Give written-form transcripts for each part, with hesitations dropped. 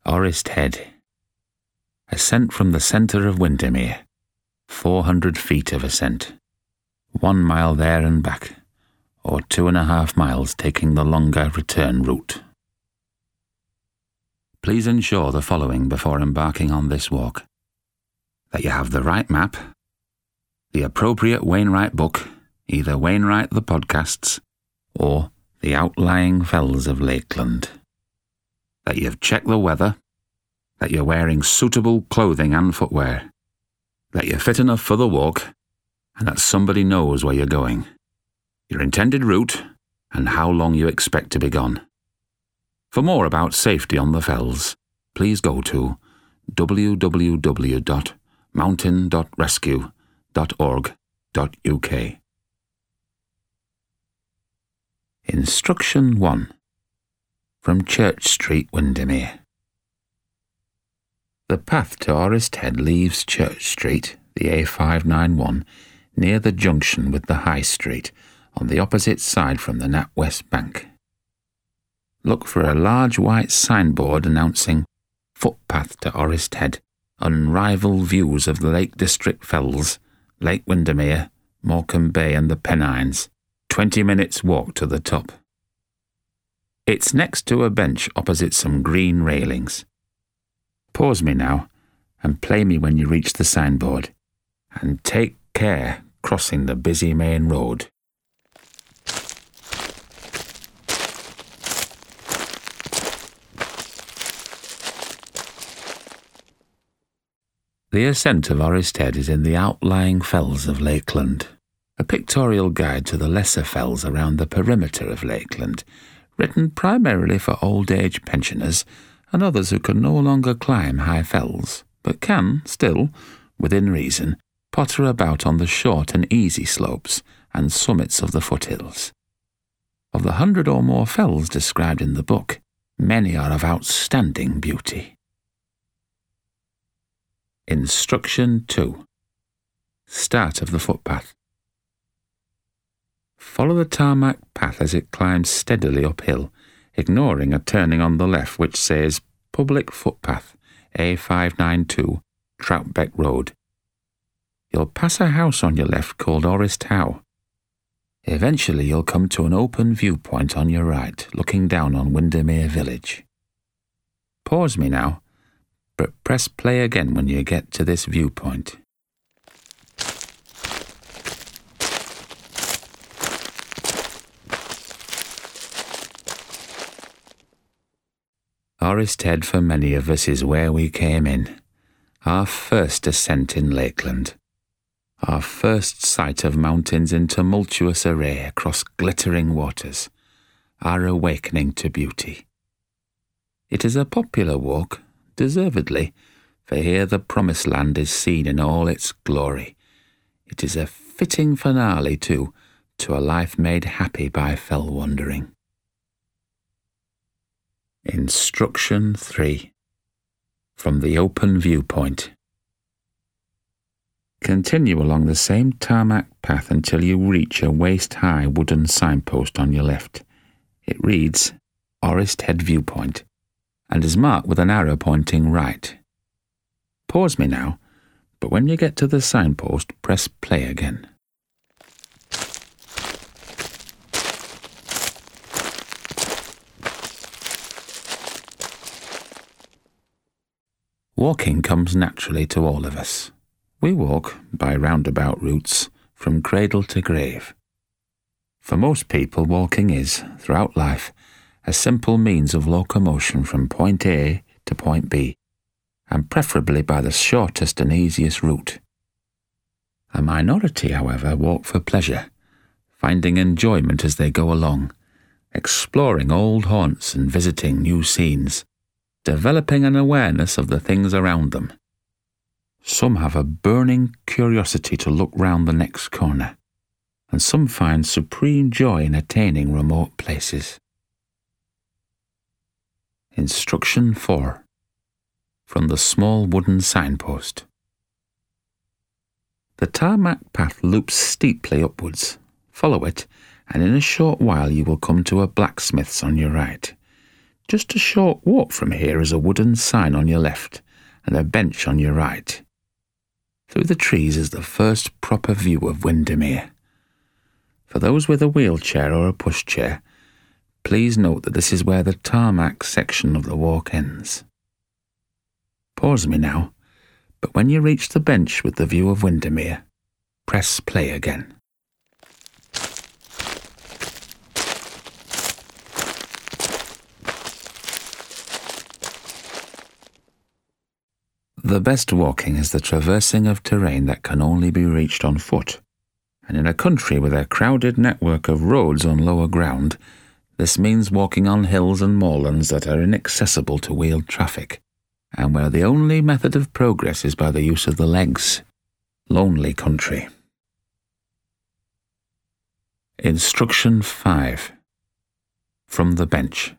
Orist Head. Ascent from the centre of Windermere. 400 feet of ascent. 1 mile there and back, or 2.5 miles taking the longer return route. Please ensure the following before embarking on this walk: that you have the right map, the appropriate Wainwright book, either Wainwright the Podcasts or The Outlying Fells of Lakeland, that you've checked the weather, that you're wearing suitable clothing and footwear, that you're fit enough for the walk, and that somebody knows where you're going, your intended route, and how long you expect to be gone. For more about safety on the fells, please go to www.mountain.rescue.org.uk. Instruction 1. From Church Street, Windermere. The path to Orist Head leaves Church Street, the A591, near the junction with the High Street, on the opposite side from the NatWest Bank. Look for a large white signboard announcing Footpath to Orist Head, unrivaled views of the Lake District Fells, Lake Windermere, Morecambe Bay and the Pennines, 20 minutes walk to the top. It's next to a bench opposite some green railings. Pause me now and play me when you reach the signboard, and take care crossing the busy main road. The ascent of Orist Head is in the outlying fells of Lakeland, a pictorial guide to the lesser fells around the perimeter of Lakeland, written primarily for old-age pensioners and others who can no longer climb high fells, but can still, within reason, potter about on the short and easy slopes and summits of the foothills. Of the 100 or more fells described in the book, many are of outstanding beauty. Instruction 2. Start of the footpath. Follow the tarmac path as it climbs steadily uphill, ignoring a turning on the left which says Public Footpath, A592, Troutbeck Road. You'll pass a house on your left called Orist Howe. Eventually you'll come to an open viewpoint on your right, looking down on Windermere Village. Pause me now, but press play again when you get to this viewpoint. Orist Head for many of us is where we came in, our first ascent in Lakeland, our first sight of mountains in tumultuous array across glittering waters, our awakening to beauty. It is a popular walk, deservedly, for here the Promised Land is seen in all its glory. It is a fitting finale, too, to a life made happy by fell wandering. Instruction 3. From the open viewpoint. Continue along the same tarmac path until you reach a waist-high wooden signpost on your left. It reads Orist Head Viewpoint and is marked with an arrow pointing right. Pause me now, but when you get to the signpost, press play again. Walking comes naturally to all of us. We walk, by roundabout routes, from cradle to grave. For most people, walking is, throughout life, a simple means of locomotion from point A to point B, and preferably by the shortest and easiest route. A minority, however, walk for pleasure, finding enjoyment as they go along, exploring old haunts and visiting new scenes, developing an awareness of the things around them. Some have a burning curiosity to look round the next corner, and some find supreme joy in attaining remote places. Instruction 4. From the small wooden signpost. The tarmac path loops steeply upwards. Follow it, and in a short while you will come to a blacksmith's on your right. Just a short walk from here is a wooden sign on your left and a bench on your right. Through the trees is the first proper view of Windermere. For those with a wheelchair or a pushchair, please note that this is where the tarmac section of the walk ends. Pause me now, but when you reach the bench with the view of Windermere, press play again. The best walking is the traversing of terrain that can only be reached on foot, and in a country with a crowded network of roads on lower ground, this means walking on hills and moorlands that are inaccessible to wheeled traffic, and where the only method of progress is by the use of the legs. Lonely country. Instruction 5. From the bench.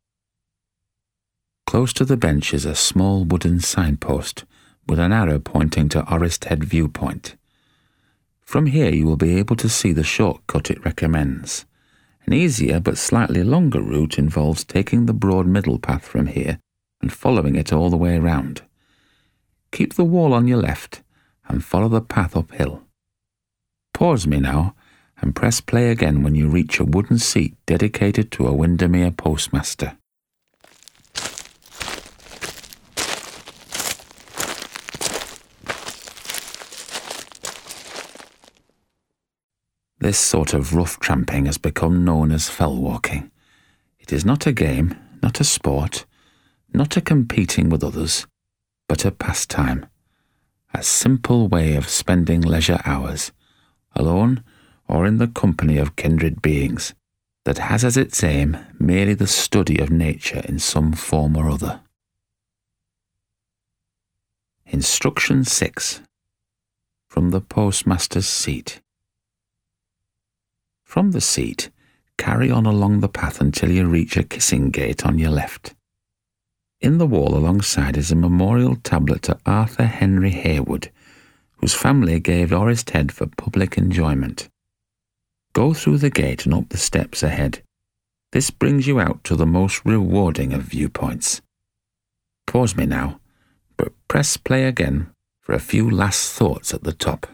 Close to the bench is a small wooden signpost with an arrow pointing to Orist Head Viewpoint. From here you will be able to see the shortcut it recommends. An easier but slightly longer route involves taking the broad middle path from here and following it all the way round. Keep the wall on your left and follow the path uphill. Pause me now and press play again when you reach a wooden seat dedicated to a Windermere postmaster. This sort of rough tramping has become known as fell walking. It is not a game, not a sport, not a competing with others, but a pastime, a simple way of spending leisure hours, alone or in the company of kindred beings, that has as its aim merely the study of nature in some form or other. Instruction 6. From the postmaster's seat. From the seat, carry on along the path until you reach a kissing gate on your left. In the wall alongside is a memorial tablet to Arthur Henry Heywood, whose family gave Orist Head for public enjoyment. Go through the gate and up the steps ahead. This brings you out to the most rewarding of viewpoints. Pause me now, but press play again for a few last thoughts at the top.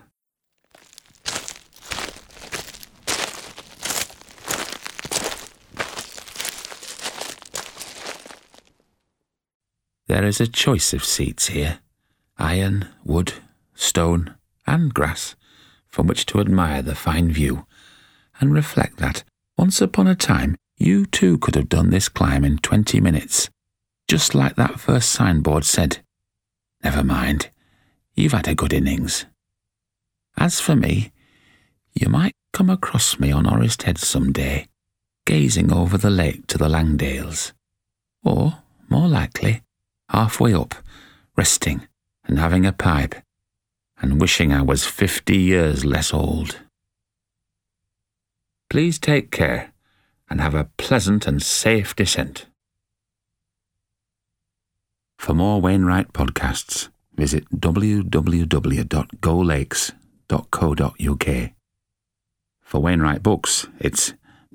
There is a choice of seats here, iron, wood, stone, and grass, from which to admire the fine view, and reflect that, once upon a time, you too could have done this climb in 20 minutes, just like that first signboard said. Never mind, you've had a good innings. As for me, you might come across me on Orist Head some day, gazing over the lake to the Langdales, or, more likely, halfway up, resting and having a pipe, and wishing I was 50 years less old. Please take care and have a pleasant and safe descent. For more Wainwright podcasts, visit www.golakes.co.uk. For Wainwright books, it's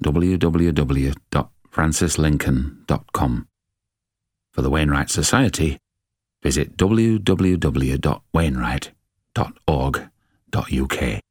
www.francislincoln.com. For the Wainwright Society, visit www.wainwright.org.uk.